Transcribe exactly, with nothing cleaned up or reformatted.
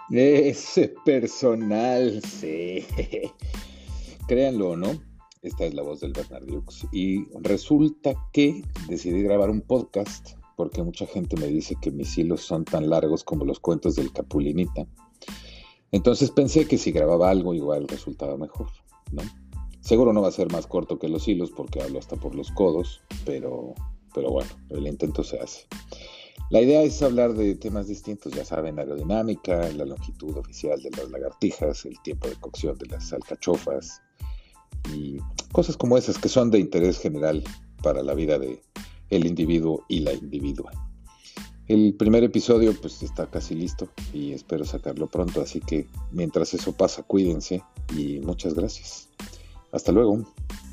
Ese personal, sí. Créanlo o no, esta es la voz del Bernardiux. Y resulta que decidí grabar un podcast porque mucha gente me dice que mis hilos son tan largos como los cuentos del Capulinita. Entonces pensé que si grababa algo igual resultaba mejor, ¿no? Seguro no va a ser más corto que los hilos porque hablo hasta por los codos, pero, pero bueno, el intento se hace. La idea es hablar de temas distintos, ya saben, aerodinámica, la longitud oficial de las lagartijas, el tiempo de cocción de las alcachofas y cosas como esas que son de interés general para la vida de el individuo y la individua. El primer episodio pues está casi listo y espero sacarlo pronto, así que mientras eso pasa, cuídense y muchas gracias. Hasta luego.